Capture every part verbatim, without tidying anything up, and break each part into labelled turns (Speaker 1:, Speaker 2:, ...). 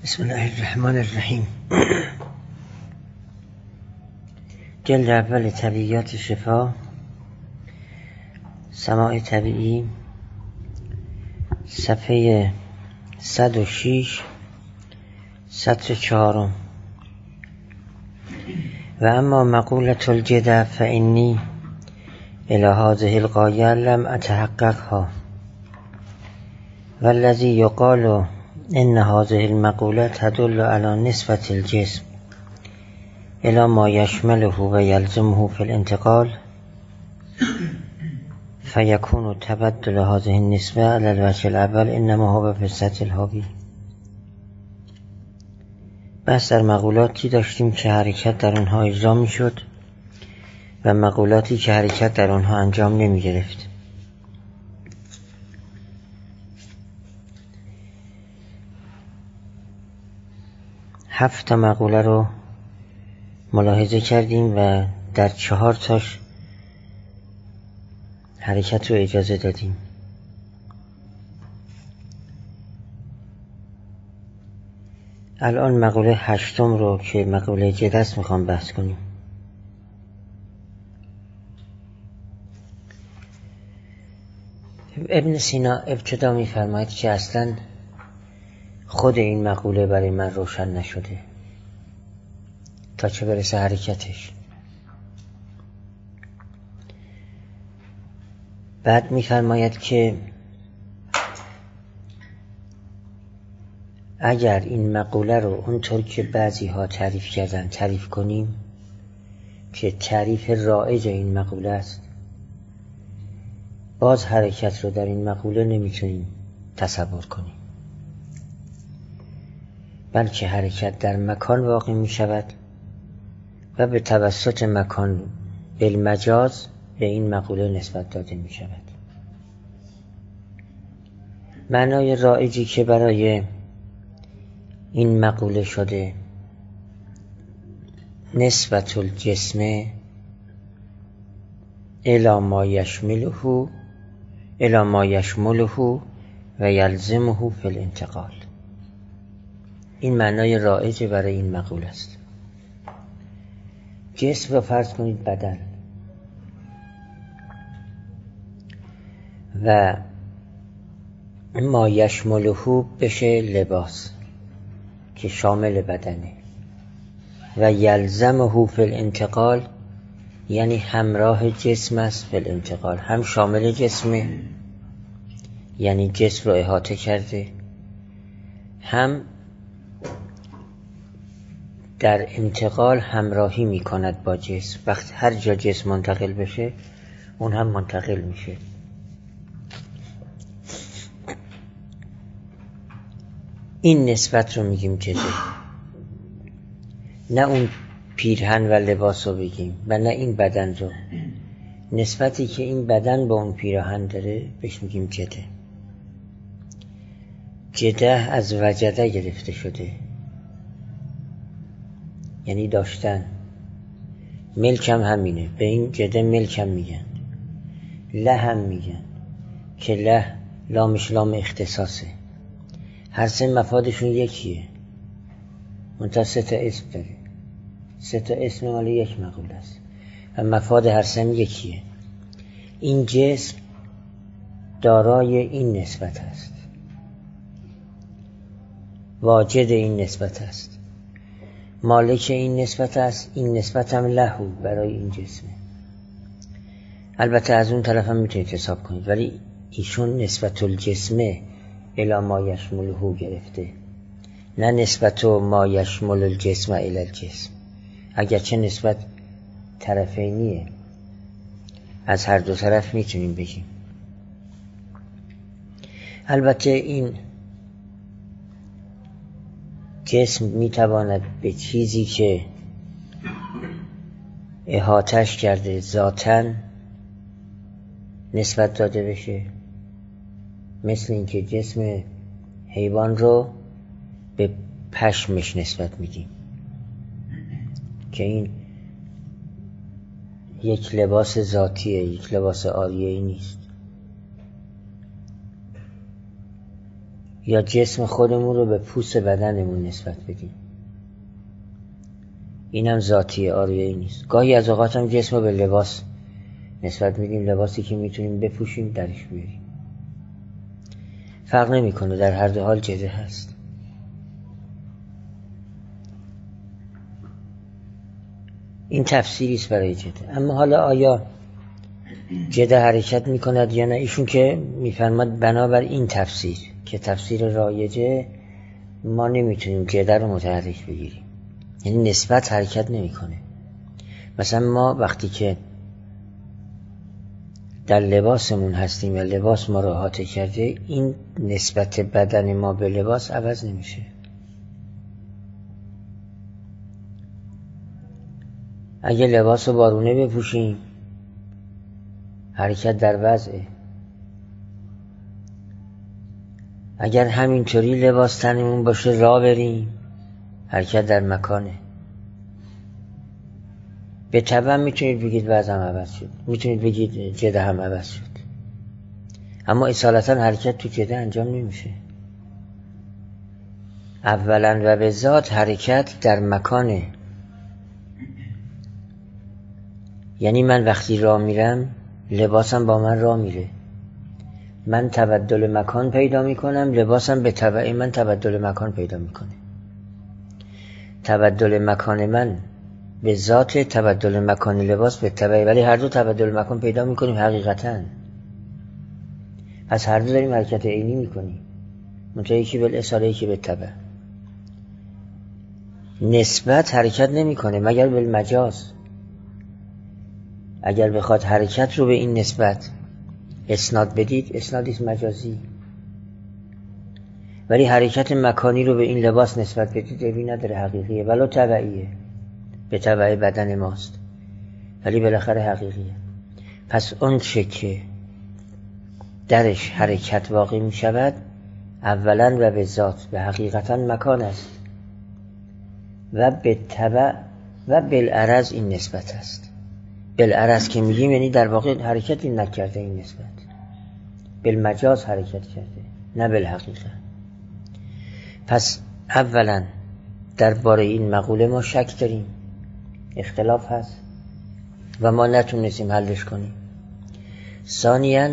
Speaker 1: بسم الله الرحمن الرحیم. جلد اول طبیعیات شفا، سماع طبیعی، صفحه صد و شش، سطر چهارم. و اما مقولة الجدة فإني إلى هذه الغاية لم أتحققها، والذي يقال إن هذه المقولة تدل على نسبة الجسم إلى ما يشمله ويلزمه في الانتقال، فيكون تبدل هذه النسبة على الوجه الأول إنما هو في السطح الحاوی. بس در مقولاتی داشتیم که حرکت در آنها اجرا می شد و مقولاتی که حرکت در آنها انجام نمی گرفت. هفت تا مقوله رو ملاحظه کردیم و در چهار تاش حرکت رو اجازه دادیم. الان مقوله هشتم رو که مقوله جدة است میخوام بحث کنیم. ابن سینا ابتدا میفرماید که اصلا خود این مقوله برای من روشن نشده تا چه برسه حرکتش. بعد میفرماید که اگر این مقوله رو اونطور که بعضی ها تعریف کردن تعریف کنیم که تعریف رایج این مقوله است، باز حرکت رو در این مقوله نمیتونیم تصور کنیم، بلکه حرکت در مکان واقع می شود و به توسط مکان بالمجاز به این مقوله نسبت داده می شود. معنای رایجی که برای این مقوله شده نسبت الجسم الی ما یشمله الی ما یشمله و یلزمه فی الانتقال. این معنای رایج برای این مقوله است. جسم رو فرض کنید بدن و ما یشمله بشه لباس که شامل بدنه و یلزمه فی الانتقال یعنی همراه جسم است. فی الانتقال هم شامل جسمه یعنی جسم رو احاطه کرده، هم در انتقال همراهی می کند با جسم. وقتی هر جا جسم منتقل بشه اون هم منتقل میشه. این نسبت رو میگیم جده، نه اون پیرهن و لباس رو بگیم و نه این بدن رو. نسبتی که این بدن با اون پیرهن داره بهش میگیم جده. جده از وجده گرفته شده یعنی داشتن. ملکم همینه، به این جده ملکم میگن. له هم میگن که له لامش لام اختصاصه. هر سه مفادشون یکیه، منتها سه تا اسم داره. سه تا اسم مال یک مقوله است و مفاد هر سه یکیه. این جسم دارای این نسبت است، واجد این نسبت است، مالک این نسبت است. این نسبت هم لهو برای این جسمه. البته از اون طرف هم میتونید حساب کنید، ولی ایشون نسبت الجسمه الی ما یشمله گرفته، نه نسبت ما یشمل الجسم الی الجسم. اگرچه نسبت طرفینیه، از هر دو طرف میتونیم بگیم. البته این جسم میتواند به چیزی که احاطش کرده ذاتاً نسبت داده بشه، مثل اینکه جسم حیوان رو به پشمش نسبت میدیم که این یک لباس ذاتیه، یک لباس عاریه‌ای نیست. یا جسم خودمون رو به پوست بدنمون نسبت بدیم. اینم ذاتیه، آریایی نیست. گاهی از اوقات هم جسم رو به لباس نسبت میدیم، لباسی که میتونیم بپوشیم درش بیاریم. فرق نمیکنه، در هر دو حال جده هست. این تفسیری است برای جده. اما حالا آیا جده حرکت میکند یا نه؟ ایشون که میفرماد بنابر این تفسیر که تفسیر رایجه ما نمیتونیم جده رو متحرک بگیریم، یعنی نسبت حرکت نمیکنه. مثلا ما وقتی که در لباسمون هستیم و لباس ما رو احاطه کرده، این نسبت بدن ما به لباس عوض نمیشه. اگه لباس رو بارونه بپوشیم حرکت در وضعه. اگر همینطوری لباس تنمون باشه راه بریم حرکت در مکانه. به طبع میتونید بگید وضع هم عوض شد، میتونید بگید جده هم عوض شد، اما اصالتا حرکت تو جده انجام نمیشه. اولا و به ذات حرکت در مکانه. یعنی من وقتی راه میرم لباسم با من راه میره، من تبدل مکان پیدا میکنم، لباسم به تبع من تبدل مکان پیدا میکنه. تبدل مکان من به ذات تبدل مکان لباس به تبع، ولی هر دو تبدل مکان پیدا میکنیم حقیقتا. پس هر دو داریم حرکت عینی میکنیم، منتها یکی بالاصاله یکی به تبع. نسبت حرکت نمیکنه مگر بالمجاز. اگر بخواد حرکت رو به این نسبت اسناد بدید، اسنادی مجازی. ولی حرکت مکانی رو به این لباس نسبت بدید عیبی نداره، حقیقیه، ولو تبعیه، به تبع بدن ماست، ولی بالاخره حقیقیه. پس اون چه که درش حرکت واقع می شود اولا و به ذات به حقیقتا مکان است و به تبع و بالعرض این نسبت است. بالعرض که میگیم یعنی در واقع حرکتی نکرده این نسبت، بالمجاز حرکت کرده نه بالحقیقه. پس اولا درباره این مقوله ما شک داریم، اختلاف هست و ما نتونستیم حلش کنیم. ثانیاً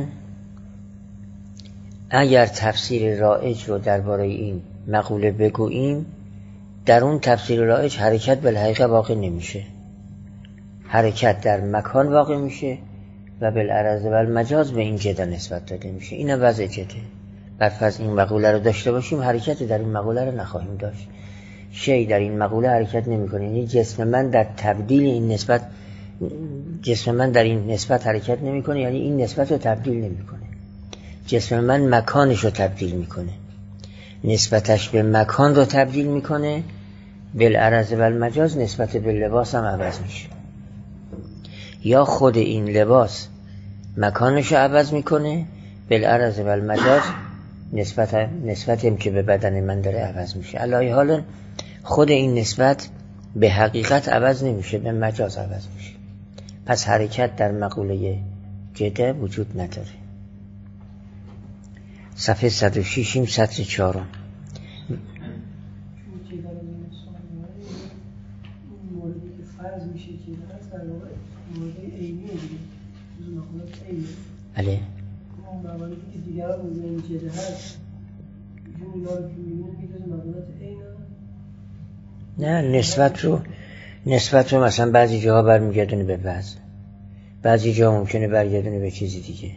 Speaker 1: اگر تفسیر رایج رو درباره این مقوله بگوییم، در اون تفسیر رایج حرکت بالحقیقه واقع نمیشه، حرکت در مکان واقع میشه و بالعرض و المجاز به این جده نسبت داده میشه. این وضع جده. برفرض این مقوله رو داشته باشیم، حرکت در این مقوله رو نخواهیم داشت. شی در این مقوله حرکت نمیکنه، یعنی جسم من در تبدیل این نسبت، جسم من در این نسبت حرکت نمیکنه، یعنی این نسبت رو تبدیل نمیکنه. جسم من مکانش رو تبدیل میکنه، نسبتش به مکان رو تبدیل میکنه، بالعرض و المجاز نسبت به لباس هم عوض میشه. یا خود این لباس مکانش رو عوض میکنه، بالعرض و المجاز نسبت نسبتیم که به بدن من داره عوض میشه. علی حال خود این نسبت به حقیقت عوض نمیشه، به مجاز عوض میشه. پس حرکت در مقوله جده وجود نداره. صفحه صد و شش سطر چهارم.
Speaker 2: موردی که فرض میشه که هست در واقع مورد عینیه دیگه، جزو مقولات عینیه.
Speaker 1: بله.
Speaker 2: اون مقالاتی که دیگران میگن جده هست، جون اینا رو که میگن که جزو مقولات عینه.
Speaker 1: نه، نسبت رو نسبت رو مثلا بعضی جاها برمیگردونه به وزن، بعضی جاها ممکنه برگردونه به چیزی دیگه.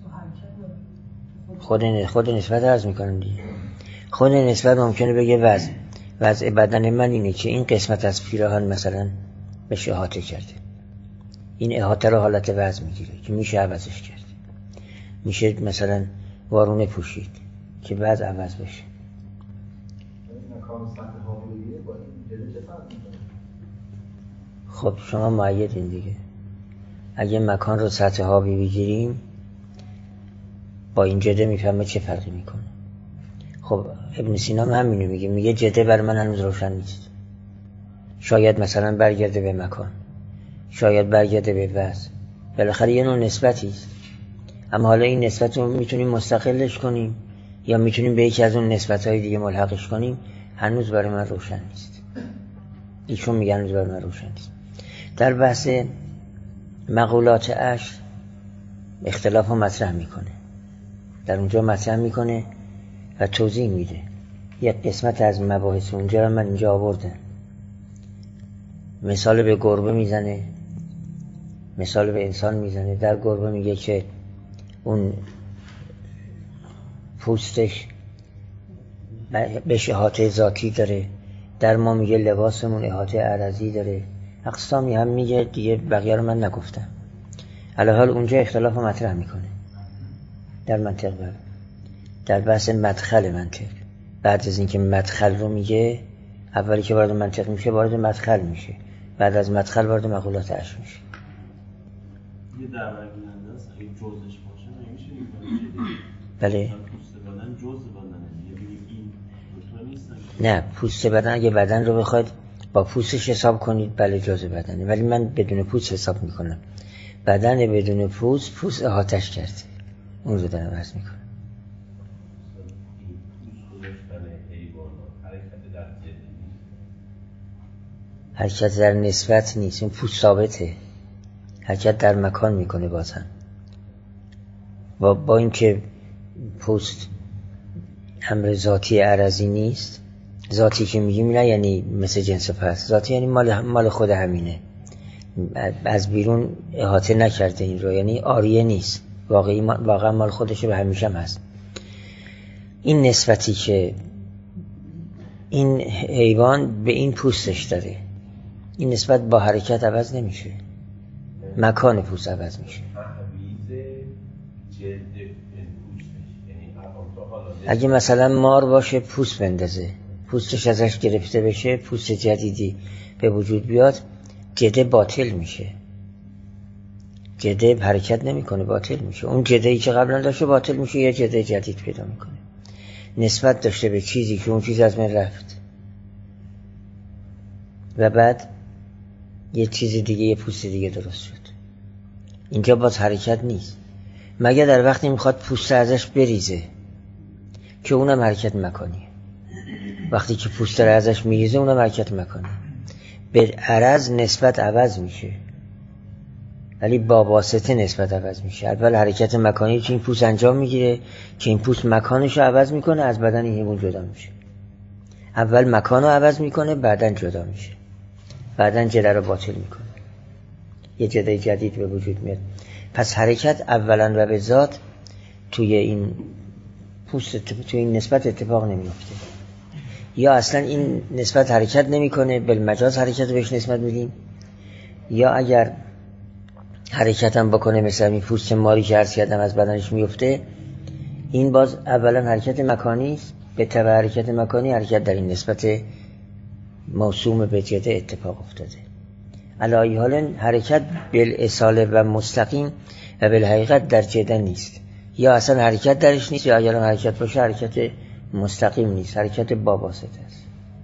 Speaker 1: خود خود نسبت عرض میکنم دیگه. خود نسبت ممکنه بگه وزن وضع بدن من اینه که این قسمت از پیراهن مثلا بشه احاطه کرده، این احاطه رو حالت وزن میگیره که میشه عوضش کرد. میشه مثلا وارونه پوشید که وضع عوض بشه. خب شما معیدین دیگه. اگه مکان رو سطح حاوی بگیریم با این جده میفهمه چه فرقی میکنه. خب ابن سینا هم همینو میگه، میگه جده بر من هنوز روشن نیست. شاید مثلا برگرده به مکان، شاید برگرده به وضع، بالاخره یه نوع نسبتی است. اما حالا این نسبت رو میتونیم مستقلش کنیم یا میتونیم به یکی از اون نسبت‌های دیگه ملحقش کنیم، هنوز برای من روشن نیست. ایشون میگن هنوز برای من روشن نیست. در بحث مقولات عشر اختلاف رو مطرح میکنه، در اونجا مطرح میکنه و توضیح میده. یک قسمت از مباحث اونجا رو من اینجا آوردم. مثال به گربه میزنه، مثال به انسان میزنه. در گربه میگه که اون پوستش بهش احاطه ذاتی داره، در ما میگه لباسمون احاطه عرضی داره، اقسامی هم میگه دیگه، بقیه رو من نگفتم. علاوه اونجا اختلاف رو مطرح میکنه در منطق بر در بحث مدخل منطق. بعد از اینکه مدخل رو میگه، اولی که وارد منطق میشه وارد مدخل میشه، بعد از مدخل وارد مقولات عشر میشه.
Speaker 3: یه دربرگیرنده است اگه جزش باشه نمیشه میگه
Speaker 1: بله
Speaker 3: پوست بدن جز بدنه، یه این دکتر نیست.
Speaker 1: نه، پوست بدن اگه بدن رو بخواید با پوستش حساب کنید بله جز بدنه، ولی من بدون پوست حساب میکنم. بدن بدون پوست، پوست احاطش کرده، اون رو دارم عرض میکنم. حرکت در نسبت نیست، اون پوست ثابته، حرکت در مکان میکنه بازم. با, با اینکه پوست امر ذاتی عرضی نیست، ذاتی که میگیم نه یعنی مثل جنس پس، ذاتی یعنی مال, مال خود همینه، از بیرون احاطه نکرده این رو، یعنی آریه نیست، واقعی واقعا مال خودشه و همیشه هم هست. این نسبتی که این حیوان به این پوستش داره، این نسبت با حرکت عوض نمیشه، مکان پوست عوض میشه. اگه مثلا مار باشه پوست بندازه، پوستش ازش گرفته بشه، پوست جدیدی به وجود بیاد، جده باطل میشه، جده حرکت نمیکنه، باطل میشه. اون جده‌ای که قبلا داشته باطل میشه، یه جده جدید پیدا میکنه، نسبت داشته به چیزی که اون چیز از من رفت و بعد یه چیز دیگه، یه پوست دیگه درست شد. اینجا باز حرکت نیست، مگه در وقتی میخواد پوست ازش بریزه که اونم حرکت مکانیه. وقتی که پوست رو ازش میریزه اونم حرکت مکانیه. به عرض نسبت عوض میشه ولی با واسطه نسبت عوض میشه. اول حرکت مکانی که این پوست انجام میگیره که این پوست مکانش رو عوض میکنه، از بدن این حیوان جدا میشه. اول مکان رو عوض میکنه، بعدن جدا میشه، بعدن جده رو باطل میکنه، یه جده جدید به وجود میاد. پس حرکت اولا و به ذات توی این پوست، توی این نسبت اتفاق نمیفته، یا اصلا این نسبت حرکت نمیکنه، بالمجاز حرکت رو بهش نسبت میدیم، یا اگر حرکت هم بکنه مثل این پوست ماری که عرض کردم از بدنش میفته، این باز اولا حرکت مکانی است، به تبع حرکت مکانی حرکت در این نسبت موسوم به جده اتفاق افتاده. علی حال حرکت بالاصاله و مستقیم و بالحقیقت در جده نیست، یا اصلا حرکت درش نیست، یا اگر هم حرکت باشه حرکت مستقیم نیست، حرکت با واسطه است.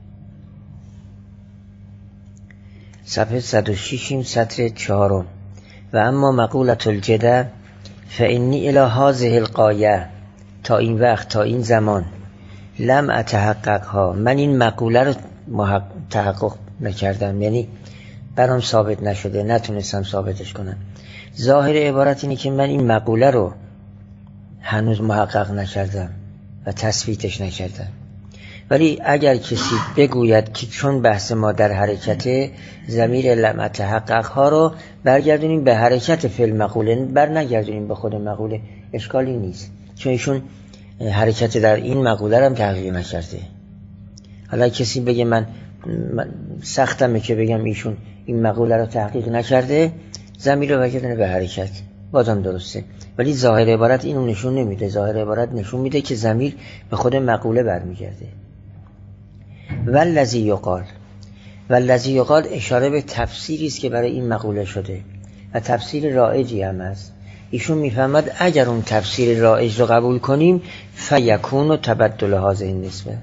Speaker 1: صفحه صد و شش سطر چهارم. و اما مقولت الجده فانی الی هذه الغایه، تا این وقت، تا این زمان، لم اتحققها، من این مقوله رو تحقق نکردم، یعنی برام ثابت نشده، نتونستم ثابتش کنم. ظاهر عبارت اینه که من این مقوله رو هنوز محقق نکردم و تثبیتش نکردم. ولی اگر کسی بگوید که چون بحث ما در حرکت، ضمیر لم اتحققها رو برگردونیم به حرکت فی المقوله، بر نگردونیم به خود مقوله، اشکالی نیست، چون ایشون حرکت در این مقوله رو هم تحقیق نکرده. حالا کسی بگه من, من سختمه که بگم ایشون این مقوله رو تحقیق نکرده، ضمیر رو برگردونه به حرکت، بازم درسته. ولی ظاهر عبارت اینو نشون نمیده، ظاهر عبارت نشون میده که ضمیر به خود مقوله برمیگرده. والذی یقال، والذی یقال اشاره به تفسیری است که برای این مقوله شده و تفسیر رایجی هم است. ایشون میفهمد اگر اون تفسیر رایج رو قبول کنیم فیکون تبدل هذه النسبه،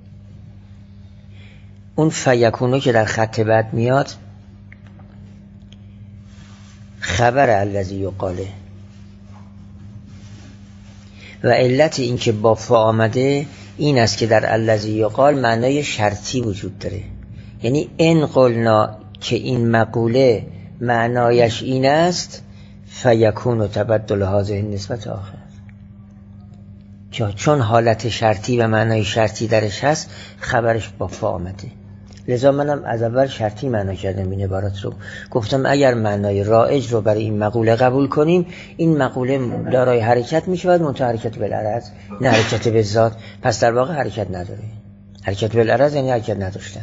Speaker 1: اون فیکونو که در خط بعد میاد خبر الذی یقاله، و علت این که با فا آمده این است که در الذی یقال معنای شرطی وجود داره. یعنی ان قلنا که این مقوله معنایش این است فیکون تبدل هذه النسبت آخر، چون حالت شرطی و معنای شرطی درش هست خبرش با فا آمده. لذا منم از اول شرطی معنا کردم این عبارت رو. گفتم اگر معنای رایج رو برای این مقوله قبول کنیم این مقوله دارای حرکت می شود، منتها حرکت بالعرض نه حرکت بالذات، پس در واقع حرکت نداره. حرکت بالعرض یعنی حرکت نداشتن.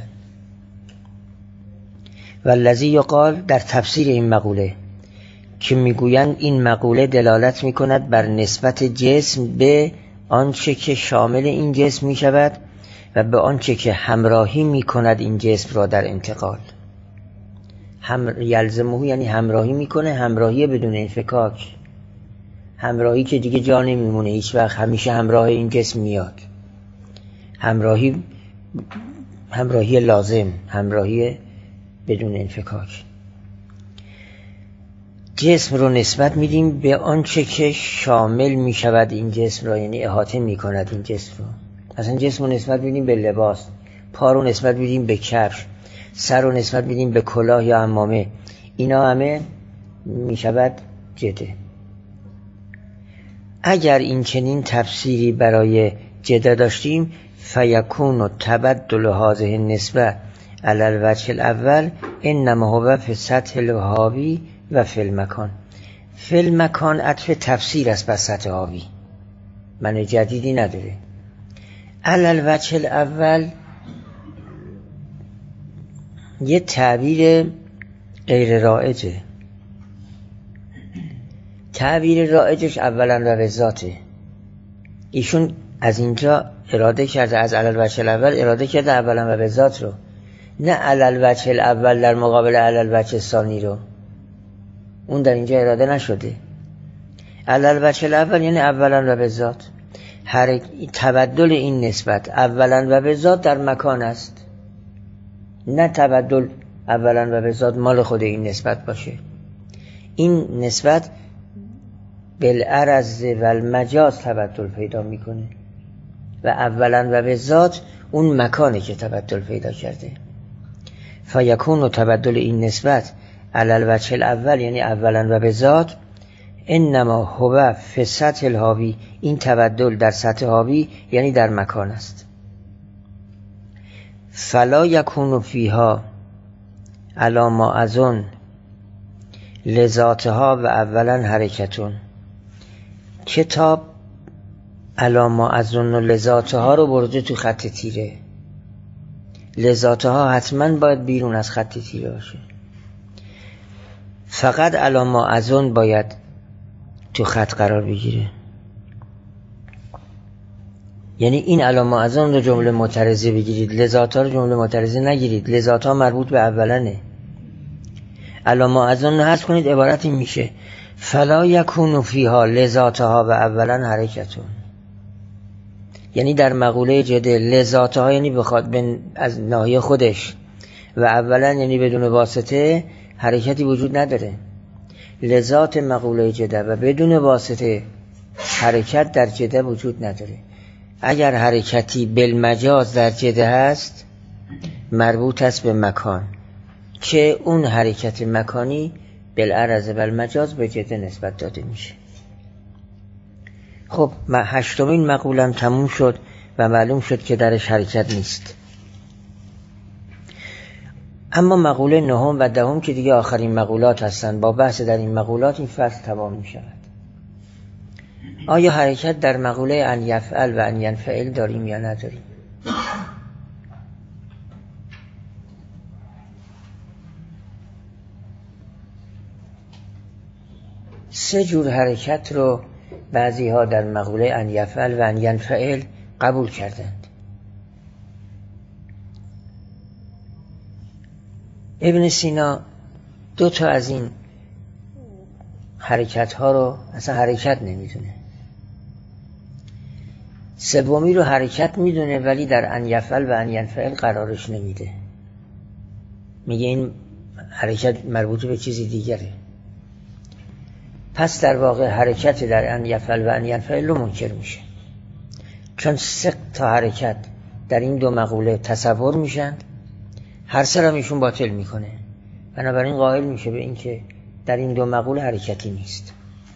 Speaker 1: و الذی یقال در تفسیر این مقوله که میگویند این مقوله دلالت میکند بر نسبت جسم به آنچه که شامل این جسم می شود و به آنچه که همراهی می کند این جسم را در انتقال. هم یلزمه یعنی همراهی میکنه، همراهی بدون انفکاک، همراهی که دیگه جا نمیمونه هیچ وقت، همیشه همراه این جسم میاد. همراهی همراهی لازم، همراهی بدون انفکاک. جسم رو نسبت میدیم به آنچه که شامل میشود این جسم را، یعنی احاطه میکند این جسم رو. مثلا جسم رو نسبت میدیم به لباس، پا رو نسبت میدیم به کفش، سر رو نسبت میدیم به کلاه یا عمامه. اینا همه میشود جده. اگر این چنین تفسیری برای جده داشتیم فیکون تبدل هذه النسبه علی الوجه الاول انما هو فی سطح الحاوی و فی المکان. فی المکان عطف تفسیر است بر سطح حاوی، معنی جدیدی نداره. علی الوجه الاول یه تعبیر غیر رایجه. تعبیر رایجش اولا و به ذاته. ایشون از اینجا اراده کرده، از علی الوجه الاول اراده کرده اولا و به ذات رو، نه علی الوجه الاول در مقابل علی الوجه الثانی رو. اون در اینجا اراده نشده. علی الوجه الاول یعنی اولا و به ذات. هر تبدل این نسبت اولا و به ذات در مکان است، نه تبدل اولا و به ذات مال خود این نسبت باشه. این نسبت بالعرض و المجاز تبدل پیدا میکنه و اولا و به ذات اون مکانه که تبدل پیدا کرده. فیکون و تبدل این نسبت علی الوجه الاول یعنی اولا و به ذات انما هو فی سطح الحاوی، این تبدل در سطح حاوی یعنی در مکان است. فلا یکون فیها علی ما اظن لذاتها و اولا حرکتون. کتاب علی ما اظن و لذاتها رو برده تو خط تیره. لذاتها حتما باید بیرون از خط تیره باشه. فقط علی ما اظن باید تو خط قرار بگیره. یعنی این علی ما اظن رو جمله معترضه بگیرید، لذاتها رو جمله معترضه نگیرید. لذاتها مربوط به اولنه. علی ما اظن حذف کنید، عبارت این میشه فلا یکون فیها لذاتها و اولا حرکتون. یعنی در مقوله جده لذاتها یعنی بخواد از ناحیه خودش و اولا یعنی بدون واسطه حرکتی وجود نداره. لذات مقوله جده و بدون واسطه حرکت در جده وجود نداره. اگر حرکتی بالمجاز در جده هست مربوط است به مکان که اون حرکت مکانی بالعرض و المجاز به جده نسبت داده میشه. خب هشتمین مقولم تموم شد و معلوم شد که درش حرکت نیست. اما مقوله نهم و دهم که دیگه آخرین مقولات هستند، با بحث در این مقولات این فصل تمام می شود. آیا حرکت در مقوله ان یفعل و ان ینفعل داریم یا نداریم؟ سه جور حرکت رو بعضی ها در مقوله ان یفعل و ان ینفعل قبول کردند. ابن سینا دو تا از این حرکت ها رو اصلا حرکت نمیدونه، سومی رو حرکت میدونه ولی در ان یفعل و ان ینفعل قرارش نمیده. میگه این حرکت مربوط به چیزی دیگره. پس در واقع حرکت در ان یفعل و ان ینفعل منکر میشه، چون سه تا حرکت در این دو مقوله تصور میشن، هر سه را ایشون باطل میکنه، بنابراین قائل میشه به این که در این دو مقوله حرکتی نیست.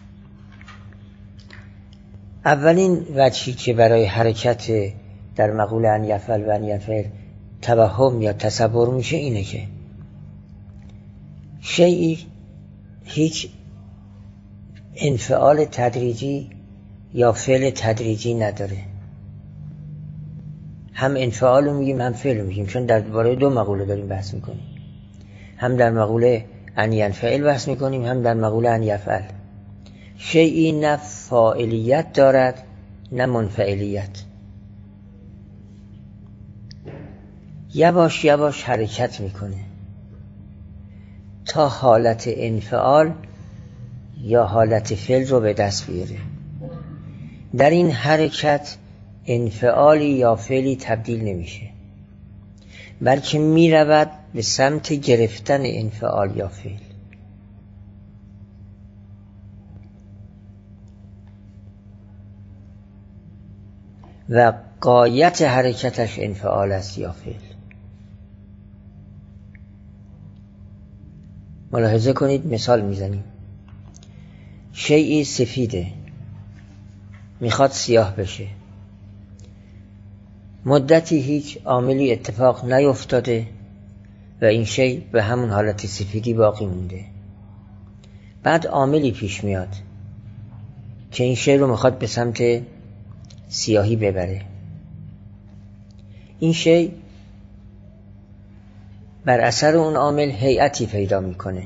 Speaker 1: اولین وجهی که برای حرکت در مقوله ان یفعل و ان ینفعل توهم یا تصور میشه اینه که شیئی هیچ انفعال تدریجی یا فعل تدریجی نداره. هم انفعال رو میگیم هم فعل رو میگیم، چون درباره دو مقوله داریم بحث میکنیم، هم در مقوله ان ینفعل بحث میکنیم هم در مقوله ان یفعل. شیئی نه فاعلیت دارد نه منفعلیت، یواش یواش حرکت میکنه تا حالت انفعال یا حالت فعل رو به دست بیاره. در این حرکت انفعالی یا فعلی تبدیل نمیشه، بلکه میرود به سمت گرفتن انفعال یا فعل. و غایت حرکتش انفعال است یا فعل. ملاحظه کنید، مثال میزنیم. شیئی سفیده میخواد سیاه بشه، مدتی هیچ عاملی اتفاق نیفتاده و این شی به همون حالت سفیدی باقی مونده. بعد عاملی پیش میاد که این شی رو میخواد به سمت سیاهی ببره. این شی بر اثر اون عامل هیئتی پیدا میکنه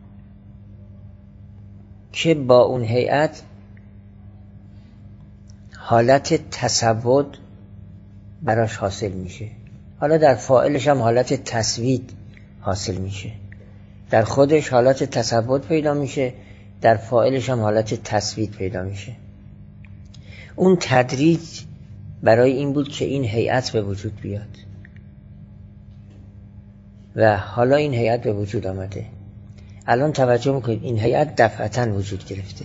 Speaker 1: که با اون هیئت حالت تسود براش حاصل میشه. حالا در فاعلش هم حالت تسوید حاصل میشه، در خودش حالت تسود پیدا میشه، در فاعلش هم حالت تسوید پیدا میشه. اون تدریج برای این بود که این هیئت به وجود بیاد و حالا این هیئت به وجود آمده. الان توجه میکنید این هیئت دفعتاً وجود گرفته.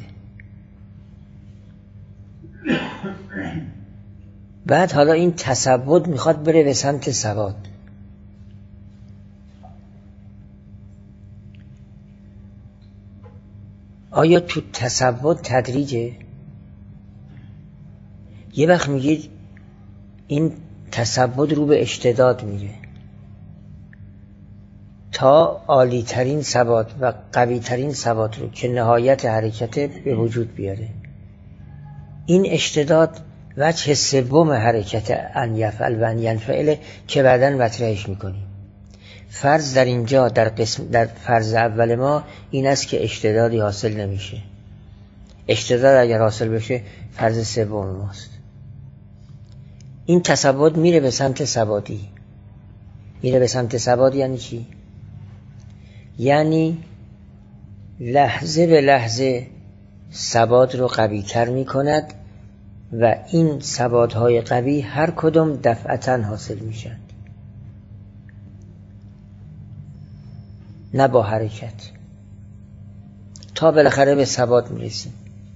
Speaker 1: بعد حالا این تسود میخواد بره به سمت سواد. آیا تو تسود تدریجه؟ یه وقت میگید این تسود رو به اشتداد میره تا عالی ترین ثبات و قوی ترین ثبات رو که نهایت حرکت به وجود بیاره. این اشتداد وجه سوم حرکت ان یفعل و ان ینفعل که بعداً مطرحش میکنیم. فرض در اینجا در قسم در فرض اول ما این است که اشتدادی حاصل نمیشه. اشتداد اگر حاصل بشه فرض سوم ماست. این تسود میره به سمت ثباتی. میره به سمت ثبات یعنی چی؟ یعنی لحظه به لحظه ثبات رو قوی تر می کند و این ثبات های قوی هر کدوم دفعتاً حاصل میشن، نه با حرکت، تا بالاخره به ثبات میرسیم.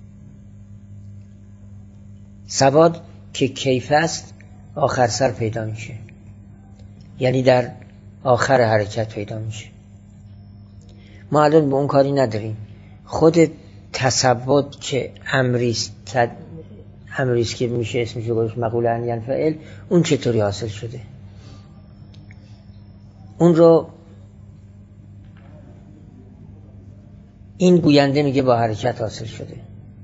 Speaker 1: ثبات که کیف است آخر سر پیدا میشه، یعنی در آخر حرکت پیدا میشه. ما الان به اون کاری نداریم. خود تثبت که امریست تد... امریست که میشه اسمش رو گذاشت مقوله ان ینفعل، اون چطوری حاصل شده؟ اون رو این گوینده میگه با حرکت حاصل شده.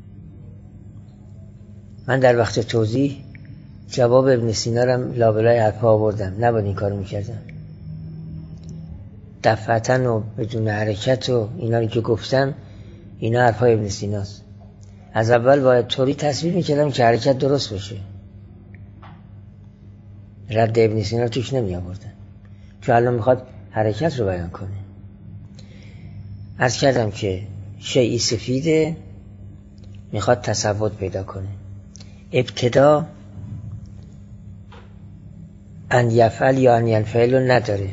Speaker 1: من در وقت توضیح جواب ابن سینا رو لابلای حرفا آوردم، نباید این کارو میکردم. دفعتاً و بدون حرکت و اینا رو که گفتم اینا حرفای ابن سیناست. از اول باید طوری تصویر میکردم که حرکت درست بشه. رد ابن سینا توش نمی آوردن، چون الان میخواد حرکت رو بیان کنه. عرض کردم که شیئی سفیده میخواد تسود پیدا کنه. ابتدا ان یفعل یا ان ینفعل رو نداره،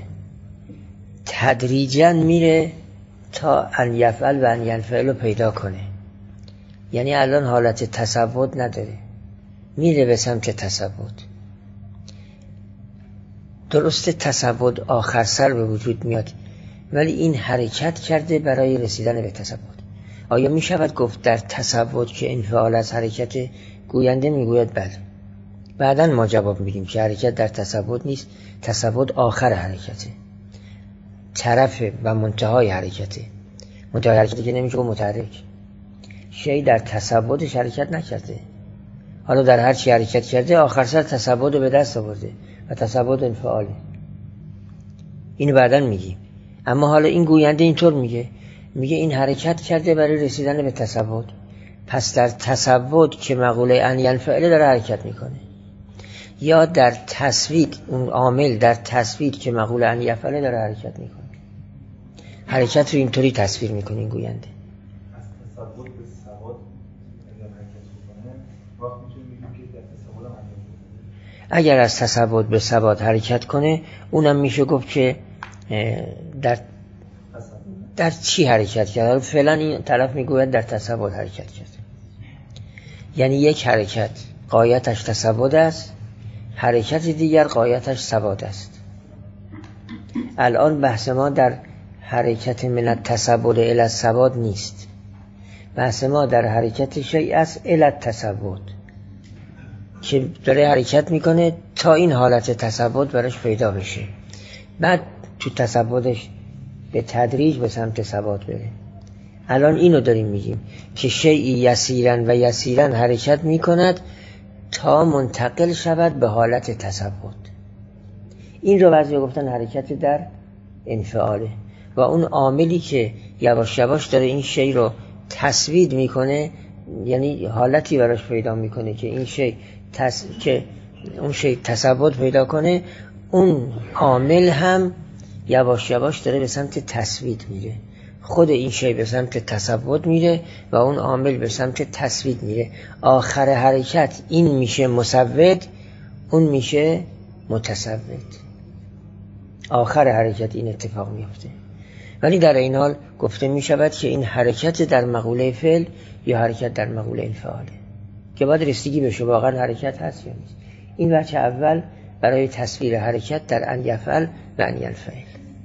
Speaker 1: تدریجاً میره تا ان یفعل و ان ینفعل رو پیدا کنه. یعنی الان حالت تصبت نداره، میره به سمت تصبت. درسته تصبت آخر سر به وجود میاد، ولی این حرکت کرده برای رسیدن به تصبت. آیا می شود گفت در تصبت که انفعال از حرکت؟ گوینده میگوید بله. بعداً ما جواب میدیم که حرکت در تصبت نیست، تصبت آخر حرکته، طرف و منتهای حرکته. منتهای حرکتی که نمیشه گفت متحرک، شی در تصبتش حرکت نکرده، حالا در هر چی حرکت کرده آخر سر تصبت رو به دست آورده و تصبت انفعاله. اینو بعداً میگیم. اما حالا این گوینده اینطور میگه، میگه این حرکت کرده برای رسیدن به تصبت، پس در تصبت که مقوله ان ینفعل داره حرکت میکنه، یا در تصوید اون عامل در تصوید که مقوله ان یفعل داره حرکت میکنه. حرکت رو اینطوری تصویر میکنه این گوینده.
Speaker 4: از تصبت به ثبات اگر حرکت میکنه، وقت میتونیم بگیم که در تصبت هم حرکت میکنه.
Speaker 1: اگر از تصبت به ثبات حرکت کنه، اونم میشه گفت که در در چی حرکت کرد؟ فعلا این طرف میگوید در تصبت حرکت کرد. یعنی یک حرکت غایتش تصبت است، حرکت دیگر غایتش ثبات است. الان بحث ما در حرکت من التصبت الی الثبات نیست، بحث ما در حرکت شیء است الی التصبت، که داره حرکت میکنه تا این حالت تصبت براش پیدا بشه، بعد تو تصبتش به تدریج به سمت ثبات بره. الان اینو داریم میگیم که شیئی یسیرن و یسیرن حرکت میکند تا منتقل شود به حالت تصبت. این رو بعضی گفتن حرکت در انفعاله، و اون عاملی که یواش یواش داره این شی رو تسوید میکنه، یعنی حالتی براش پیدا میکنه که این شی تس... که اون شی تصبت پیدا کنه، اون عامل هم یواش یواش داره به سمت تسوید میره. خود این شی به سمت تصبت میره و اون عامل به سمت تسوید میره. آخر حرکت این میشه مسود، اون میشه متسود. آخر حرکت این اتفاق میفته. ولی در این حال گفته میشود که این حرکت در مقوله فعل یا حرکت در مقوله انفعاله، که باید رسیدگی بشه واقعا حرکت هست یا نیست. این وجه اول برای تصویر حرکت در ان یفعل و ان ینفعل.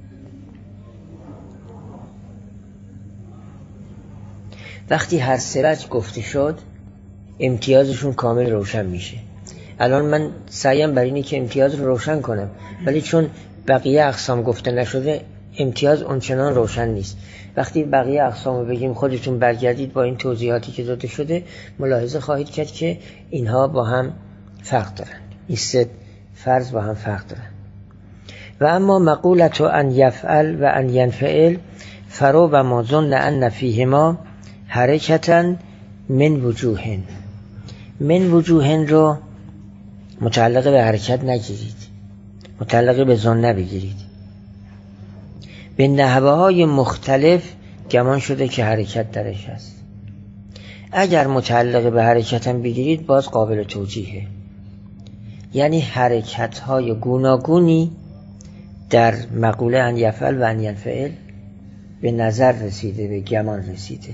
Speaker 1: وقتی هر سه وجه گفته شد، امتیازشون کامل روشن میشه. الان من سعیم بر اینه که امتیاز رو روشن کنم، ولی چون بقیه اقسام گفته نشده امتیاز اونچنان روشن نیست. وقتی بقیه اقسام رو بگیم خودتون برگردید با این توضیحاتی که داده شده، ملاحظه خواهید کرد که اینها با هم فرق دارن، این سه فرض با هم فرق دارن. و اما مقولت ان یفعل و ان ینفعل فرو و ما ظن ان فیهما حرکتا من وجوهن. من وجوهن رو متعلق به حرکت نگیرید، متعلق به ظن بگیرید. به نحوه های مختلف گمان شده که حرکت درش هست. اگر متعلق به حرکت هم بگیرید باز قابل توجیهه، یعنی حرکت های گوناگونی در مقوله ان یفعل و ان ینفعل به نظر رسیده، به گمان رسیده.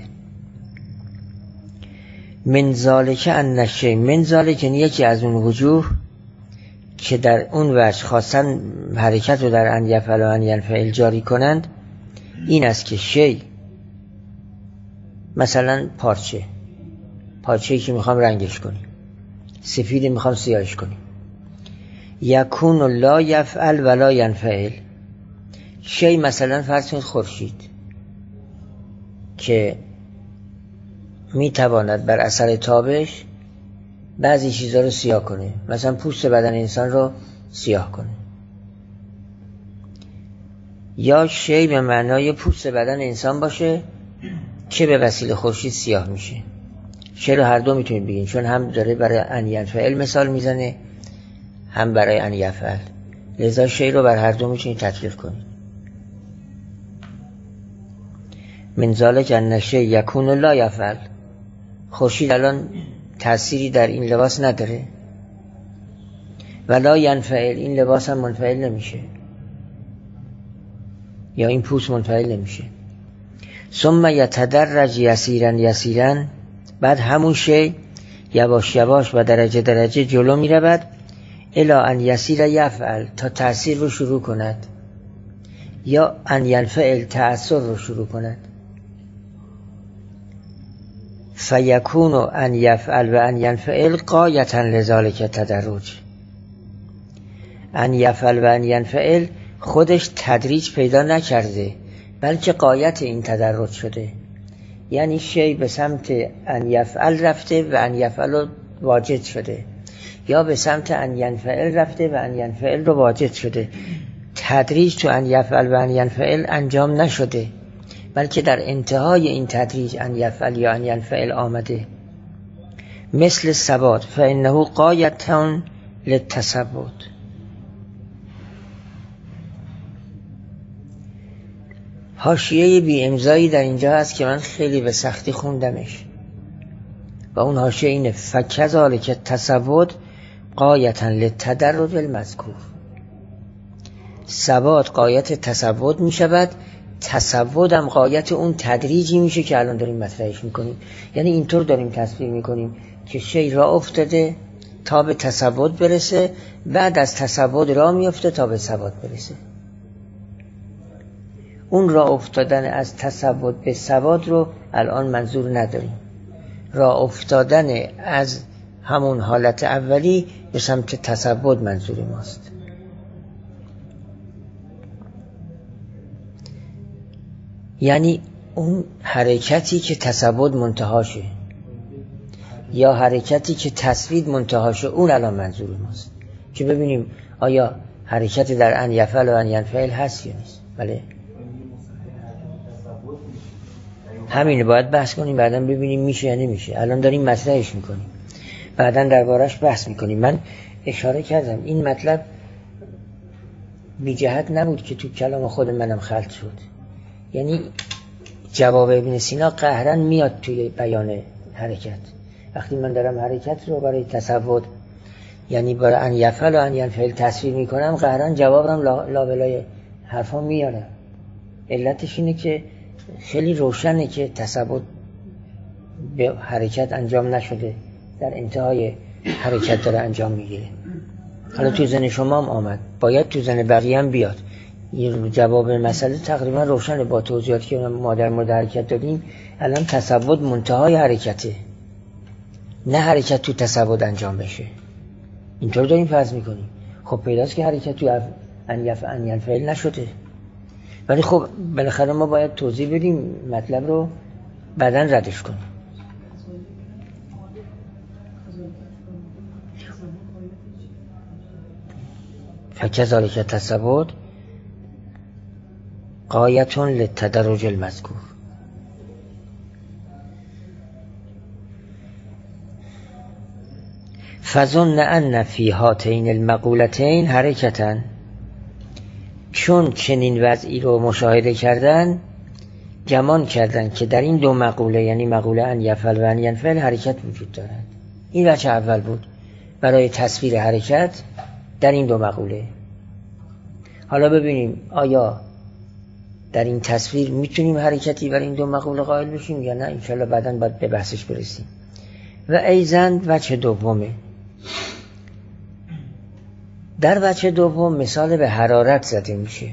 Speaker 1: من ذالک ان الشیء، من ذالک یکی از اون وجوه که در اون وجه خواستن حرکت رو در ان یفعل و ان ینفعل جاری کنند، این است که شی، مثلا پارچه پارچه‌ای که میخوام رنگش کنیم، سفید میخوام سیاهش کنیم، یکون لا یفعل ولا ینفعل. شی مثلا فرض کنید خورشید که میتواند بر اثر تابش بعضی چیزا رو سیاه کنه، مثلا پوست بدن انسان رو سیاه کنه، یا شی به معنای پوست بدن انسان باشه که به وسیله خورشید سیاه میشه. شی رو هر دو میتونید بگین، چون هم داره برای ان ینفعل مثال میزنه هم برای ان یفعل، لذا شی رو بر هر دو میتونید تطبیق کنید. من ذالک ان الشیء یکون لا یفعل، خورشید الان تأثیری در این لباس نداره، ولا ینفعل، این لباس هم منفعل نمیشه یا این پوست منفعل نمیشه. ثم یتدرج یسیرن یسیرن بعد همون شی یواش یواش و درجه درجه جلو می رود الی ان یسیر یفعل، تا تأثیر رو شروع کند، یا ان ینفعل، تأثیر رو شروع کند. فیکون ان یفعل و ان ینفعل غایتا لذالک تدرج. ان یفعل و ان ینفعل خودش تدریج پیدا نکرده، بلکه غایت این تدرج شده. یعنی شی به سمت ان یفعل رفته و ان یفعل واجد شده، یا به سمت ان ینفعل رفته و ان ینفعل رو واجد شده. تدریج تو ان یفعل و ان ینفعل انجام نشده، بلکه در انتهای این تدریج ان یفعل یا ان ینفعل آمده. مثل ثبات، فانه غایة للتثبت. حاشیه بی امضایی در اینجا هست که من خیلی به سختی خوندمش و اون حاشیه اینه: فکذالک التثبت غایة للتدرج المذکور. ثبات غایت تثبت می شود، تصوّد هم غایت اون تدریجی میشه که الان داریم مطرحش میکنیم. یعنی اینطور داریم تصویر میکنیم که شی را افتاده تا به تصوّد برسه، بعد از تصوّد را میفته تا به ثبات برسه. اون را افتادن از تصوّد به ثبات رو الان منظور نداریم. را افتادن از همون حالت اولی به سمت تصوّد منظور ماست. یعنی اون حرکتی که تصوّد منتهاشه یا حرکتی که تصوید منتهاشه، اون الان منظور ماست که ببینیم آیا حرکتی در ان یفعل و ان ینفعل هست یا نیست. بله همین باید بحث کنیم، بعداً ببینیم میشه یا نمیشه. الان داریم مطرحش میکنیم، بعداً دربارش بحث میکنیم. من اشاره کردم این مطلب بی جهت نبود که تو کلام خود منم خلط شد. یعنی جواب ابن سینا قهراً میاد توی بیان حرکت. وقتی من دارم حرکت رو برای تصوّد، یعنی برای ان یفعل و ان ینفعل تصویر میکنم، قهراً جوابم لابلای حرفا میارم. علتش اینه که خیلی روشنه که تصوّد به حرکت انجام نشده، در انتهای حرکت داره انجام میگیره. حالا تو ذهن شما هم آمد، باید تو ذهن بقیه هم بیاد. این جواب مسئله تقریبا روشنه با توضیحاتی که ما در مورد حرکت دادیم. الان تصوّد منتهای حرکته، نه حرکت تو تصوّد انجام بشه. اینطور داریم فرض میکنیم. خب پیداست که حرکت تو ان یفعل ان ینفعل نشده، ولی خب بالاخره ما باید توضیح بدیم مطلب رو، بعداً ردش کنیم. فکذالک التثبت غایة للتدرج المذکور. فظن ان فی هاتین المقولتین حرکتن، چون چنین وضعی رو مشاهده کردن گمان کردن که در این دو مقوله، یعنی مقوله ان یفعل و ان ینفعل، حرکت وجود دارد. این وجه اول بود برای تصویر حرکت در این دو مقوله. حالا ببینیم آیا در این تصویر میتونیم حرکتی برای این دو مقوله قائل بشیم یا نه. انشالله بعداً باید به بحثش برسیم. و ایزن وجه دومه، در وجه دوم مثال به حرارت زده میشه.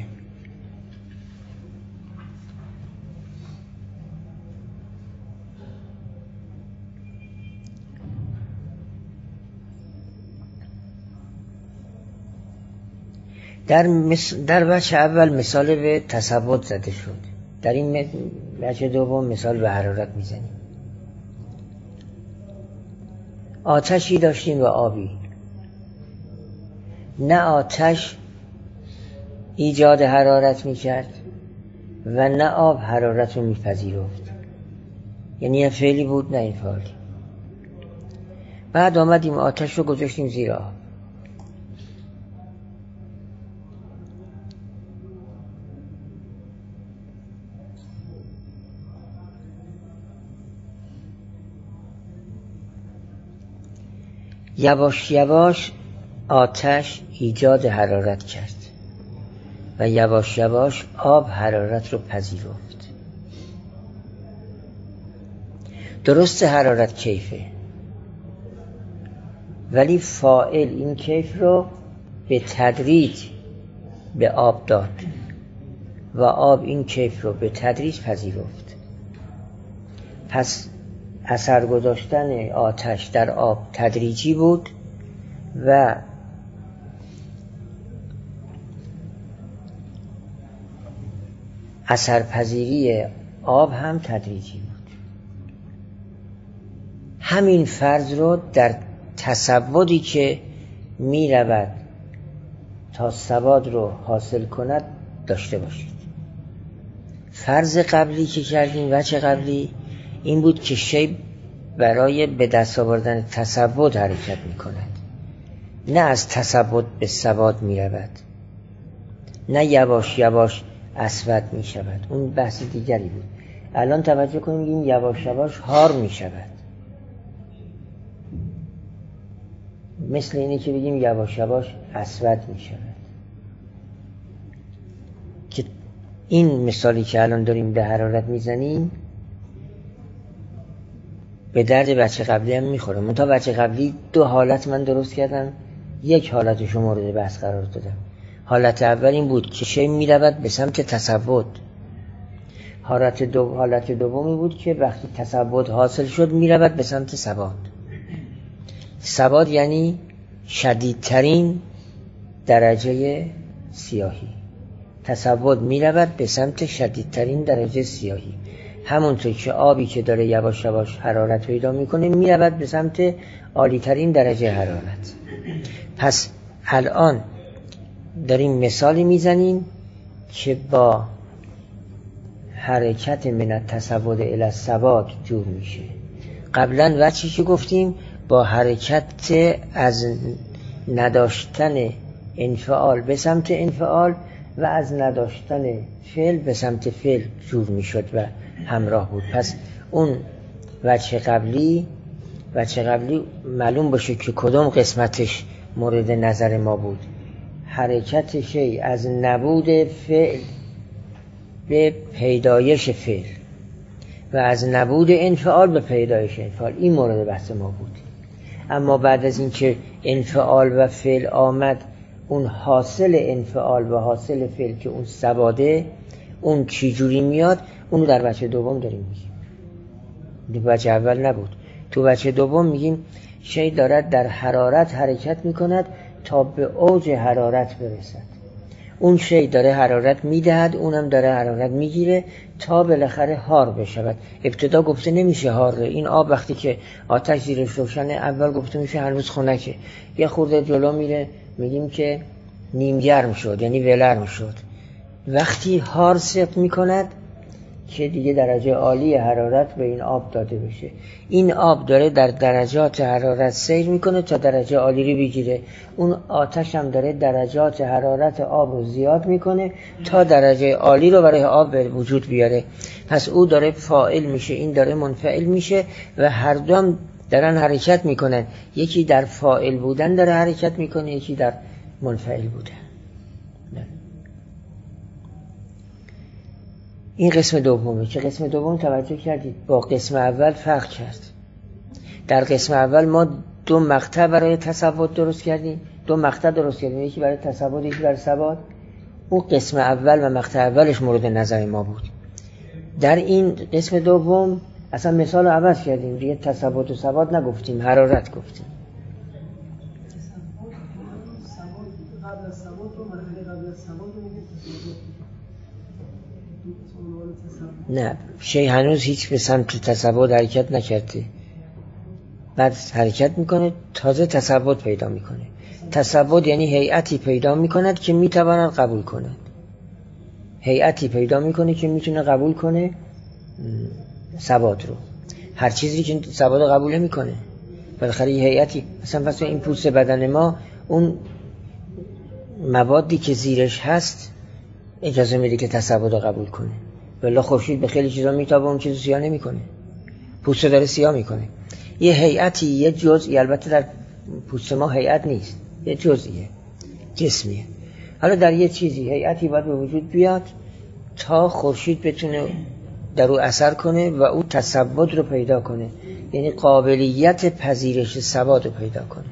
Speaker 1: در, مس... در وجه اول مثال به تصوّد زده شد، در این وجه دوم مثال به حرارت میزنیم. آتشی داشتیم و آبی. نه آتش ایجاد حرارت میکرد و نه آب حرارت رو میپذیرفت. یعنی این فعلی بود نه این فعلی. بعد آمدیم آتش رو گذاشتیم زیر آب. یواش یواش آتش ایجاد حرارت کرد و یواش یواش آب حرارت رو پذیرفت. درست حرارت کیفه، ولی فاعل این کیف رو به تدریج به آب داد و آب این کیف رو به تدریج پذیرفت. پس اثر گذاشتن آتش در آب تدریجی بود و اثرپذیری آب هم تدریجی بود. همین فرض رو در تصوری که می رود تا سواد رو حاصل کند داشته باشید. فرض قبلی که کردیم، وجه قبلی این بود که شی برای به دست آوردن تصوت حرکت می کند، نه از تصوت به سواد می رود، نه یواش یواش اسود می شود. اون بحث دیگری بود. الان توجه کنیم میگیم یواش یواش هار می شود. مثل اینه که بگیم یواش یواش اسود می شود. که این مثالی که الان داریم به حرارت میزنیم به درد بچه قبلی هم میخوره. منتها بچه قبلی دو حالت من درست کردم، یک حالت شما مورد بحث قرار دادم. حالت اول این بود که شی میرود به سمت تصوت. حالت دو حالت دومی بود که وقتی تصوت حاصل شد میرود به سمت سواد. سواد یعنی شدیدترین درجه سیاهی. تصوت میرود به سمت شدیدترین درجه سیاهی. همونطور که آبی که داره یواش یواش حرارت پیدا میکنه میرود به سمت عالیترین درجه حرارت. پس الان داریم مثالی میزنیم که با حرکت من التصوت الی السواد جور میشه. قبلا وچی که گفتیم با حرکت از نداشتن انفعال به سمت انفعال و از نداشتن فعل به سمت فعل جور میشد و همراه بود. پس اون وجه قبلی وجه قبلی معلوم باشه که کدوم قسمتش مورد نظر ما بود. حرکت شی از نبود فعل به پیدایش فعل و از نبود انفعال به پیدایش انفعال، این مورد بحث ما بود. اما بعد از اینکه انفعال و فعل آمد، اون حاصل انفعال و حاصل فعل که اون سواده، اون چی جوری میاد، اونو در بچه دوم داریم میگیم. تو بچه اول نبود. تو بچه دوم میگیم شی دارد در حرارت حرکت میکند تا به اوج حرارت برسد. اون شی داره حرارت میدهد، اونم داره حرارت میگیره تا بالاخره هار بشود. ابتدا گفته نمیشه هار. این آب وقتی که آتش زیرش روشنه اول گفته میشه هنوز خنکه. یه خورده جلو میره میگیم که نیم گرم شد، یعنی ولرم شد. وقتی هار سقط میکند که دیگه درجه عالی حرارت به این آب داده بشه. این آب داره در درجات حرارت سیر میکنه تا درجه عالی رو بگیره. اون آتش هم داره درجات حرارت آب رو زیاد میکنه تا درجه عالی رو برای آب به وجود بیاره. پس او داره فاعل میشه، این داره منفعل میشه و هر دو هم دارن حرکت میکنن. یکی در فاعل بودن داره حرکت میکنه، یکی در منفعل بودن. این قسم دومه که قسم دوم توجه کردید با قسم اول فرق کرد. در قسم اول ما دو مقطع برای تصوت درست کردیم، دو مقطع درست کردیم، یکی برای تصوت یکی برای سواد. اون قسم اول و مقطع اولش مورد نظر ما بود. در این قسم دوم اصلا مثال رو عوض کردیم، دیگه تصوت و سواد نگفتیم، حرارت گفتیم.
Speaker 2: قبل از سواد رو مرحله قبل از سواد رو میگیم تصوت.
Speaker 1: نه، شی هنوز هیچ به سمت تصوت حرکت نکرده، بعد حرکت میکنه تازه تصوت پیدا میکنه. تصوت یعنی هیئتی پیدا میکند که میتواند قبول کند. هیئتی پیدا میکنه که میتونه قبول کنه سواد رو. هر چیزی که سواد رو قبول میکنه بالاخره یه هیئتی. مثلا واسه این پوست بدن ما اون موادی که زیرش هست اجازه میده که تصوت رو قبول کنه. والله خورشید به خیلی چیزا میتابه، اون چیزو سیاه نمیکنه، پوست داره سیاه میکنه. یه هیئتی، یه جزئی، البته در پوست ما هیئت نیست، یه جزئیه، جسمیه. حالا در یه چیزی هیئتی باید به وجود بیاد تا خورشید بتونه در او اثر کنه و او تصبد رو پیدا کنه، یعنی قابلیت پذیرش ثبات رو پیدا کنه.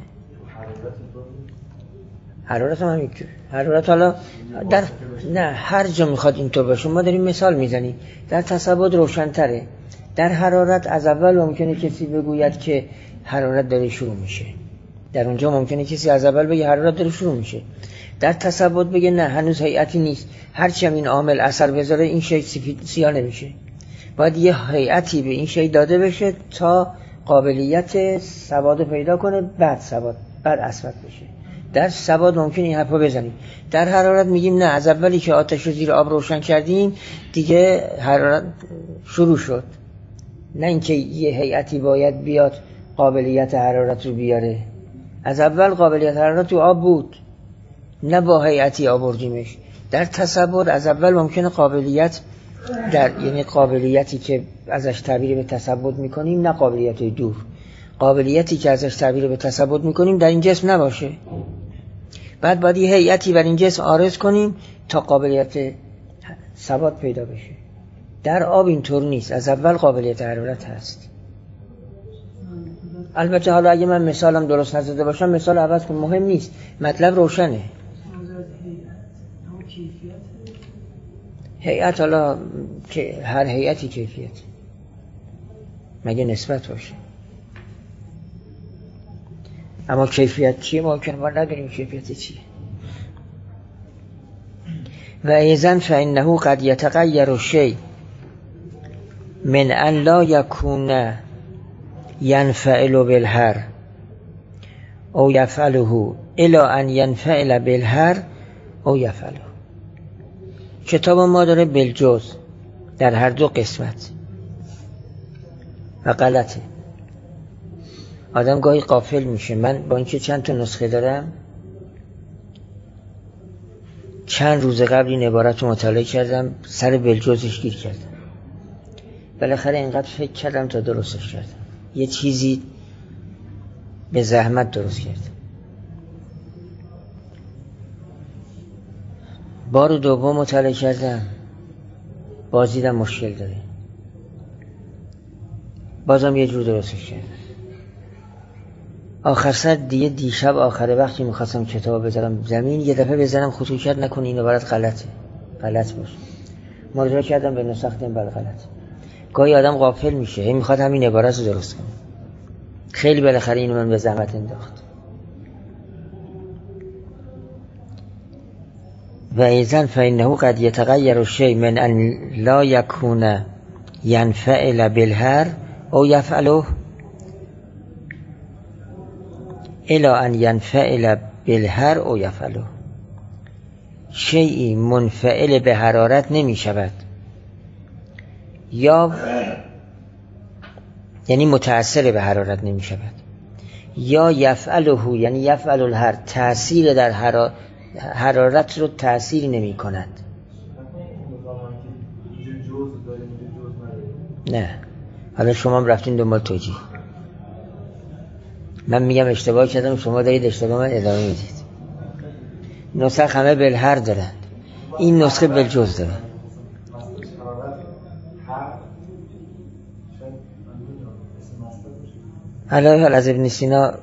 Speaker 1: حرارت هم همینطور. حرارت حالا در نه هر جا میخواد اینطور باشه. ما داریم مثال میزنیم. در تصبد روشن‌تره. در حرارت از اول ممکنه کسی بگوید که حرارت داره شروع میشه. در اونجا ممکنه کسی از اول بگه حرارت داره شروع میشه. در تصبد بگه نه هنوز هیئتی نیست. هرچی هم این عامل اثر بذاره این شی سفید سیاه نمیشه. باید یه هیئتی به این شی داده بشه تا قابلیت ثبات پیدا کنه، بعد ثبات، بعد اثبات بشه. در ثبات ممکنه این حرفا بزنیم. در حرارت میگیم نه از اولی که آتش رو زیر آب روشن کردیم دیگه حرارت شروع شد. نه اینکه یه هیئتی باید بیاد قابلیت حرارت رو بیاره. از اول قابلیت حرارت تو آب بود، نه با هیئتی آوردیمش. در تصور از اول ممکنه قابلیت در یعنی قابلیتی که ازش تعبیر به تثبت میکنیم، نه قابلیت دور، قابلیتی که ازش تعبیر به تثبت میکنیم در این جسم نباشه. بعد باید یه هیئتی بر این جسم عارض کنیم تا قابلیت ثبات پیدا بشه. در آب اینطور نیست، از اول قابلیت حرارت هست. البته حالا اگه من مثالم درست نزده باشم مثال عوض کنم، مهم نیست، مطلب روشنه. هیئت حالا که هر هیئتی کیفیت مگه نسبت باشه، اما کیفیت چیه ممکن ما نداریم کیفیت چیه. و ایضا فانه قد یتغیر الشیء من ان لا یکون ینفعل بالحر او یفعله الی ان ینفعل بالحر او یفعله. کتاب ما داره بالجز در هر دو قسمت و غلطه. آدم گاهی غافل میشه. من با اینکه چند تا نسخه دارم چند روز قبل این عبارت رو مطالعه کردم، سر بالجزش گیر کردم. بالاخره اینقدر فکر کردم تا درستش کردم. یه چیزی به زحمت درست کردم. بار دوم مطالعه کردم، باز دیدم مشکل داره، بازم یه جور درستش کردم. آخر سر دیگه دیشب آخر وقتی میخواستم کتاب بذارم زمین یه دفعه بزنم خطو کرد نکنه این عبارت غلطه، غلط باشه. مراجعه کردم به نسخ دیدم بله غلطه. گاهی آدم غافل میشه، هی میخواد همین عبارت رو درست کنه. خیلی بالاخره اینو من به زحمت انداخت. و ایضا فانه قد یتغیر الشیء من ان لا یکون ینفعل بالحر او یفعله الی ان ینفعل بالحر او یفعله. شیئی منفعل به حرارت نمی شود یا یعنی متأثر به حرارت نمی شود، یا یفعله یعنی یفعل الحر تأثیر در حرارت حرارت رو تأثیر نمی کند. نه حالا شما هم رفتین دنبال توجیه، من میگم اشتباه کردم، شما دارید اشتباه من ادامه میدید. نسخ همه بالحر دارن، این نسخه بالجز داره. حالا حالا از ابن سینا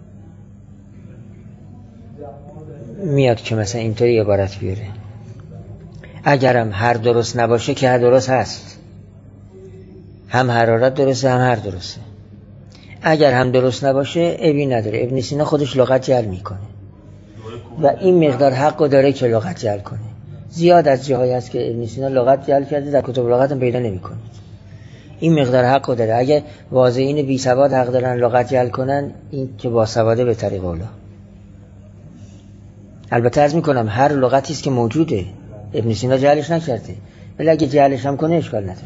Speaker 1: میاد که مثلا اینطوری عبارت بیاره. اگرم هر درست نباشه که هر درست هست، هم حرارت درسته هم هر درسته. اگر هم درست نباشه عیبی نداره. ابن سینا خودش لغت جعل میکنه و این مقدار حقو داره که لغت جعل کنه. زیاد از جاهایی هست که ابن سینا لغت جعل کرده در کتب لغت هم پیدا نمیکنید. این مقدار حقو داره. اگه واضعین بی سواد حق دارن لغت جعل کنن، این که با سواده به طریق اولا. البته عرض میکنم هر لغتی است که موجوده، ابن سینا جعلش نکرده، ولی اگه جعلش هم کنه اشکال نداره.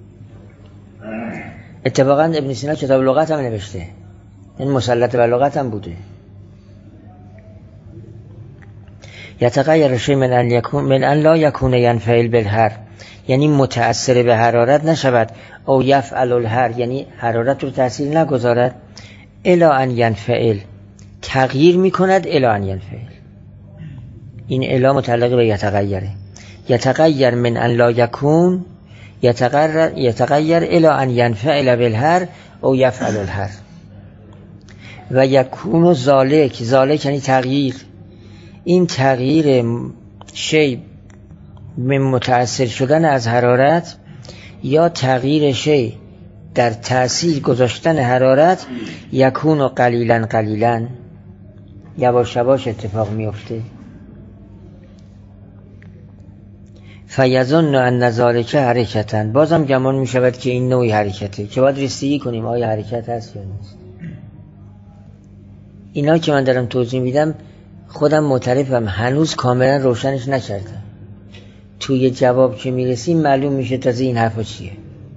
Speaker 1: اتفاقا ابن سینا کتاب لغت هم نوشته، این مسلط بر لغت هم بوده. یتغیر الشیء من ان یکون من ان لا یکون ینفعل بالحر، یعنی متأثر به حرارت نشود، او یفعل الحر یعنی حرارت رو تأثیر نگذارد، الی ان ینفعل تغییر میکند، الی ان ینفعل. این الی متعلق به یتغیره. یتغیر من ان لا یکون یتغیر یتغیر الی ان ینفعل بالهر او یفعل الهر و یکون ذالک، ذالک یعنی تغییر، این تغییر شی من متأثر شدن از حرارت یا تغییر شی در تأثیر گذاشتن حرارت، یکون قلیلا قلیلا، یواش یواش اتفاق میفته. فیظن ان ذالک حرکتا، بازم گمان می شود که این نوعی حرکته که باید رسیدگی کنیم آیا حرکت هست یا نیست. اینا که من دارم توضیح میدم خودم معترفم هنوز کاملا روشنش نکردم، توی جواب که میرسیم معلوم میشه تازه این حرفا چیه.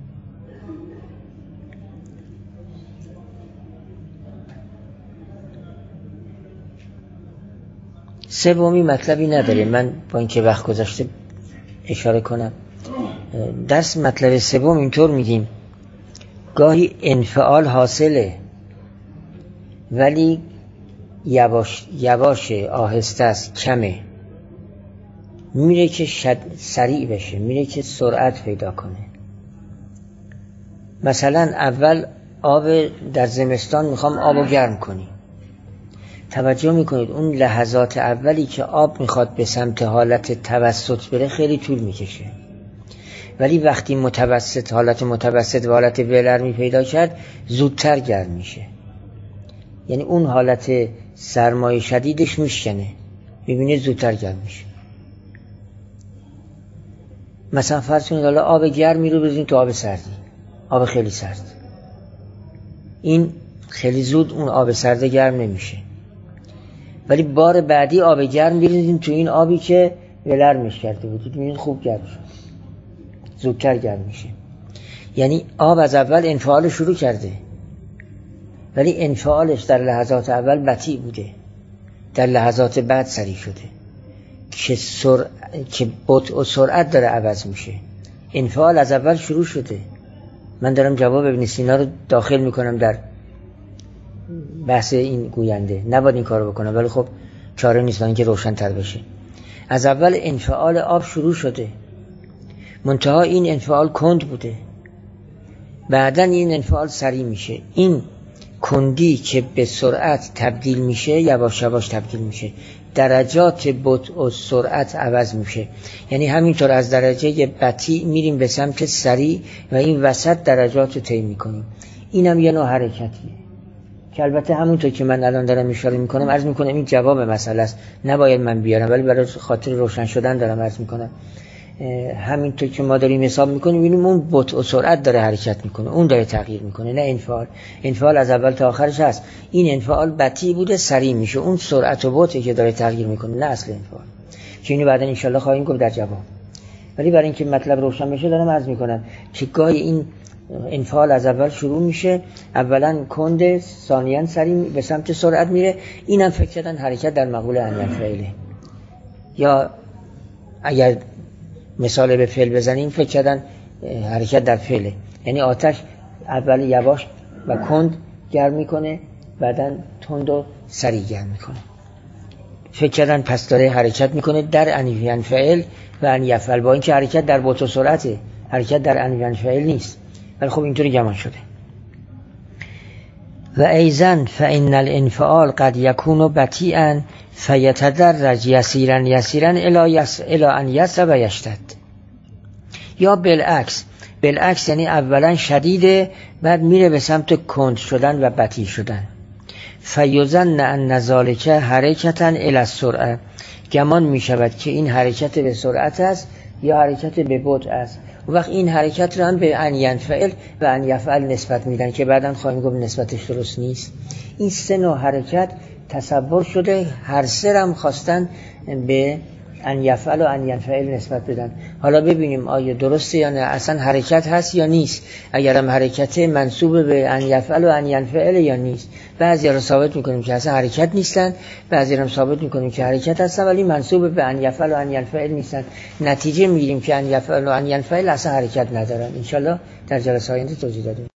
Speaker 1: سومی مطلبی نداره، من با اینکه وقت گذاشته اشاره کنم. درس مطلب سوم اینطور میگیم گاهی انفعال حاصله ولی یواش یواش آهسته است، کمه، میره که شد سریع بشه، میره که سرعت پیدا کنه. مثلا اول آب در زمستان میخوام آبو گرم کنی، توجه میکنید اون لحظات اولی که آب میخواد به سمت حالت توسط بره خیلی طول میکشه، ولی وقتی متوسط حالت متوسط و حالت ولرمی پیدا کرد زودتر گرم میشه. یعنی اون حالت سرمایه شدیدش میشکنه، میبینید زودتر گرم میشه. مثلا فرض کنید حالا آب گرمی رو بزنید تو آب سردی، آب خیلی سرد، این خیلی زود اون آب سرد گرم نمیشه، ولی بار بعدی آب گرم بریزیم تو این آبی که ولرمش کرده بودید، میبینید خوب گرم شد، زودتر گرم میشه. یعنی آب از اول انفعال شروع کرده ولی انفعالش در لحظات اول بطیء بوده، در لحظات بعد سریع شده که سر... که بطء و سرعت داره عوض میشه. انفعال از اول شروع شده. من دارم جواب ابن سینا رو داخل میکنم در بحث این گوینده، نباید این کارو بکنم ولی خب چاره نیست اینکه روشن تر بشه. از اول انفعال آب شروع شده، منتها این انفعال کند بوده، بعدن این انفعال سریع میشه. این کندی که به سرعت تبدیل میشه یواش یواش تبدیل میشه، درجات بطء و سرعت عوض میشه. یعنی همینطور از درجه بطیء میریم به سمت سریع و این وسط درجات رو طی میکنیم. اینم یه نوع حرکتیه که البته همونطور که من الان دارم اشاره میکنم عرض میکنم این جواب مسئله است، نباید من بیارم ولی برای خاطر روشن شدن دارم عرض میکنم. همینطور که ما داریم حساب میکنیم ببینیم اون بطء و سرعت داره حرکت میکنه، اون داره تغییر میکنه، نه انفعال. انفعال از اول تا آخرش هست، این انفعال بطیء بوده سریع میشه، اون سرعت و بطئی که داره تغییر میکنه، نه اصل انفعال، که اینو بعدا ان شاء الله خواهیم گفت در جواب. ولی برای اینکه مطلب روشن بشه دارم عرض میکنم که گاهی این انفعال از اول شروع میشه، اولا کند، ثانیاً سریع به سمت سرعت میره. اینم فکر کردن حرکت در مقوله ان فعله، یا اگر مثال به فعل بزنیم فکر کردن حرکت در فعله، یعنی آتش اول یواش و کند گرم میکنه بعداً تند و سریع گرم میکنه، فکر کردن پس داره حرکت میکنه در ان ینفعل و ان یفعل، با اینکه حرکت در بطء و سرعته، حرکت در ان ینفعل نیست، ولی خب اینطوری گمان شده. و ایضا فان الانفعال قد یکون بطیئا فیتدرج یسیرا یسیرا الی یس الی ان یسر و یشتد، یا بالعکس، بالعکس یعنی اولا شدیده بعد میره به سمت کند شدن و بطیء شدن. فیظن ان ذلک حرکتا الی السرعه، گمان میشود که این حرکت به سرعت است یا حرکت به بطء است. و وقت این حرکت رو هم به ان ینفعل و ان یفعل نسبت میدن که بعداً خواهیم گفت نسبتش درست نیست. این سه نوع حرکت تصور شده، هر سه هم خواستن به ان یفعل و ان ینفعل نسبت بدن. حالا ببینیم آیا درسته یا نه، اصلا حرکت هست یا نیست، اگرم حرکت منسوب به ان یفعل و ان ینفعل یا نیست. بعضی را ثابت میکنیم که اصلا حرکت نیستن، بعضی را ثابت میکنیم که حرکت هستن ولی منسوب به ان یفعل و ان ینفعل نیستن. نتیجه میگیریم که ان یفعل و ان ینفعل اصلا حرکت ندارن. ان شاء الله در جلسه آینده توضیح دادیم.